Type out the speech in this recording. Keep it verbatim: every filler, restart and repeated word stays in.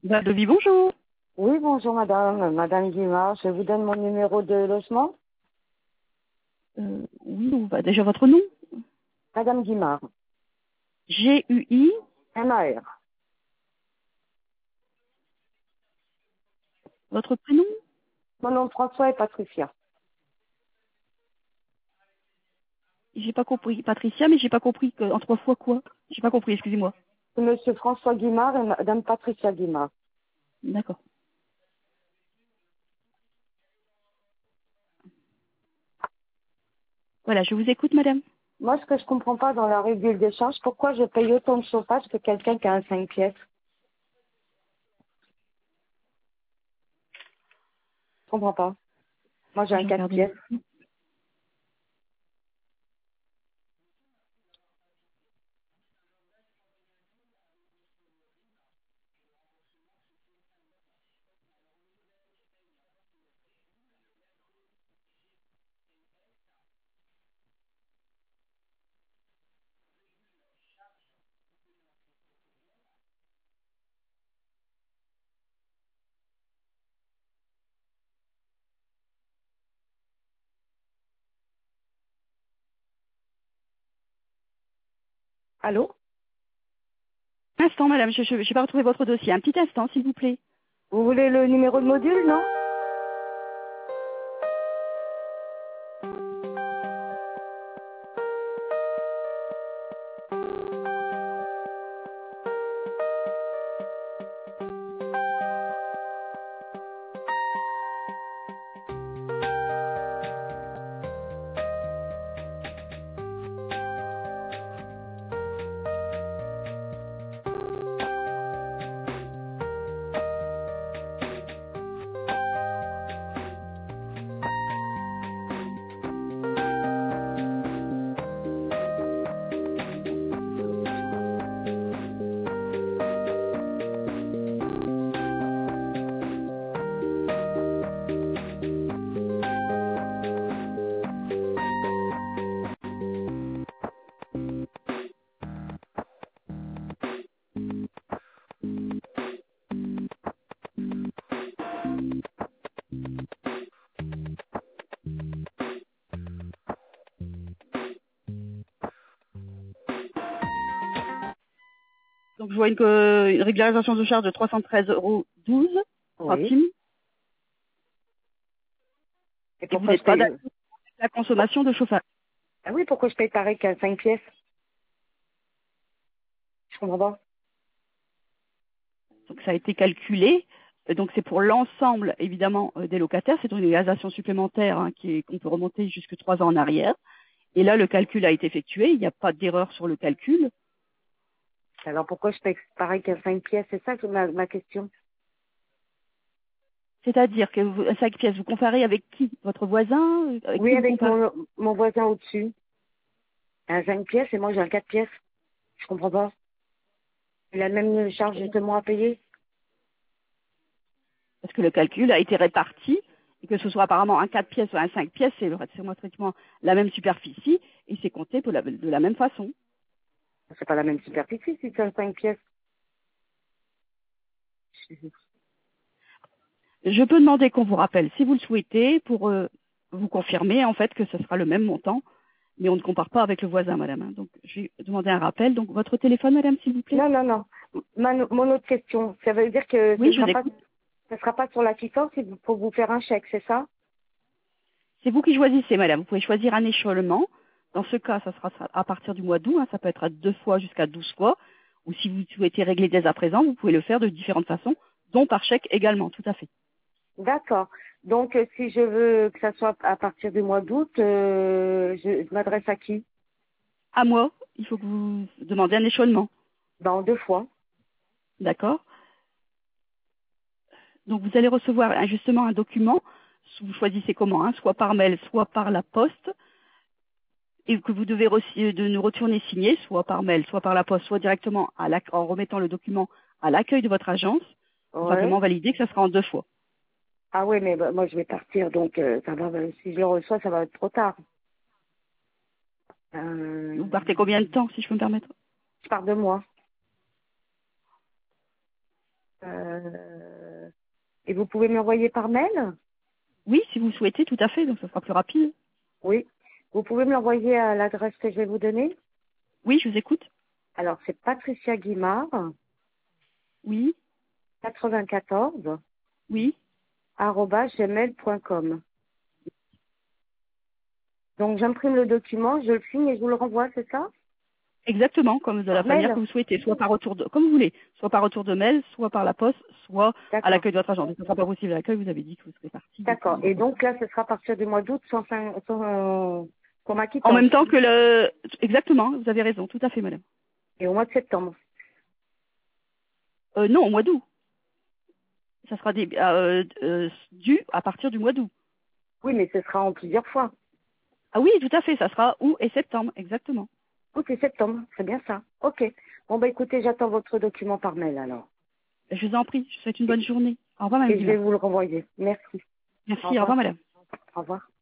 Bah, Devis, bonjour. Oui, bonjour madame, madame Guimard, je vous donne mon numéro de logement. Euh, oui, ou bah, déjà votre nom. Madame Guimard, G U I. M A R. Votre prénom. Mon nom François et Patricia. J'ai pas compris. Patricia, mais j'ai pas compris que, en trois fois quoi. J'ai pas compris, excusez-moi. C'est monsieur François Guimard et madame Patricia Guimard. D'accord. Voilà, je vous écoute, madame. Moi, ce que je comprends pas dans la régule des charges, pourquoi je paye autant de chauffage que quelqu'un qui a un cinq pièces? Je comprends pas. Moi, j'ai un Je quatre regarde. pièces. Allô? Un instant, madame, je n'ai pas retrouvé votre dossier. Un petit instant, s'il vous plaît. Vous voulez le numéro de module, non? Donc, je vois une, que- une régularisation de charge de trois cent treize euros douze Oui. centimes. Et Et vous pourquoi je n'êtes pas paye? d'accord avec la consommation de chauffage. Ah oui, pourquoi je paye pareil qu'un cinq pièces? Je comprends pas. Donc, ça a été calculé. Euh, Donc, c'est pour l'ensemble, évidemment, euh, des locataires. C'est une régularisation supplémentaire hein, qui est- qu'on peut remonter jusque trois ans en arrière. Et là, le calcul a été effectué. Il n'y a pas d'erreur sur le calcul. Alors pourquoi je paye pareil qu'un cinq pièces? C'est ça que ma, ma question. C'est-à-dire que vous, cinq pièces, vous comparez avec qui? Votre voisin? euh, Avec Oui, qui vous avec comparez? mon, mon voisin au-dessus. Un cinq pièces et moi j'ai un quatre pièces. Je comprends pas. Il a le même charge que moi à payer. Parce que le calcul a été réparti, et que ce soit apparemment un quatre pièces ou un cinq pièces, c'est c'est pratiquement la même superficie, et c'est compté pour la- de la même façon. C'est pas la même superficie si c'est un cinq pièces. Je peux demander qu'on vous rappelle, si vous le souhaitez, pour euh, vous confirmer en fait que ce sera le même montant, mais on ne compare pas avec le voisin, madame. hein. Donc, je vais demander un rappel. Donc, votre téléphone, madame, s'il vous plaît. Non, non, non. Ma- mon autre question, ça veut dire que ce Oui, je sera vous pas, écoute. ce sera pas sur la quittance, c'est pour vous faire un chèque, c'est ça? C'est vous qui choisissez, madame. Vous pouvez choisir un échelonnement. Dans ce cas, ça sera à partir du mois d'août. hein. Ça peut être à deux fois jusqu'à douze fois. Ou si vous souhaitez régler dès à présent, vous pouvez le faire de différentes façons, dont par chèque également, tout à fait. D'accord. Donc euh, si je veux que ça soit à partir du mois d'août, euh, je, je m'adresse à qui? À moi, il faut que vous demandez un échelonnement. Dans deux fois. D'accord? Donc vous allez recevoir hein, justement un document, vous choisissez comment, hein, soit par mail, soit par la poste, et que vous devez re- de nous retourner signer, soit par mail, soit par la poste, soit directement à l'ac- en remettant le document à l'accueil de votre agence, pour Ouais. simplement valider que ça sera en deux fois. Ah oui, mais bah, moi je vais partir, donc euh, ça va. Si je le reçois, ça va être trop tard. Euh, Vous partez combien de temps, si je peux me permettre? je pars de moi. Euh, et vous pouvez me l'envoyer par mail? Oui, si vous le souhaitez, tout à fait, donc ça sera plus rapide. Oui. Vous pouvez me l'envoyer à l'adresse que je vais vous donner? Oui, je vous écoute. Alors, c'est Patricia Guimard, Oui, quatre-vingt-quatorze, oui, arobase gmail point com. Donc, j'imprime le document, je le signe et je vous le renvoie, c'est ça? exactement, comme de la Par manière mail? que vous souhaitez, soit par retour de, comme vous voulez, soit par retour de mail, soit par la poste, soit à D'accord. l'accueil de votre agent. Donc, ce ne sera pas possible à l'accueil, vous avez dit que vous serez parti, donc D'accord. on va Et faire ça. donc, là, ce sera à partir du mois d'août sans, sans, sans- pour ma En quittance. même temps que le, exactement, vous avez raison, tout à fait, madame. Et au mois de septembre. Euh, non, au mois d'août. Ça sera des, euh, euh, dû à partir du mois d'août. Oui, mais ce sera en plusieurs fois. Ah oui, tout à fait, ça sera août et septembre, exactement. Août et septembre, c'est bien ça. Ok. Bon, bah écoutez, j'attends votre document par mail alors. Je vous en prie, je vous souhaite une Et, bonne journée. Au revoir, madame et je vais Guimard. vous le renvoyer. Merci. Au Merci, au revoir, revoir. madame. Au revoir.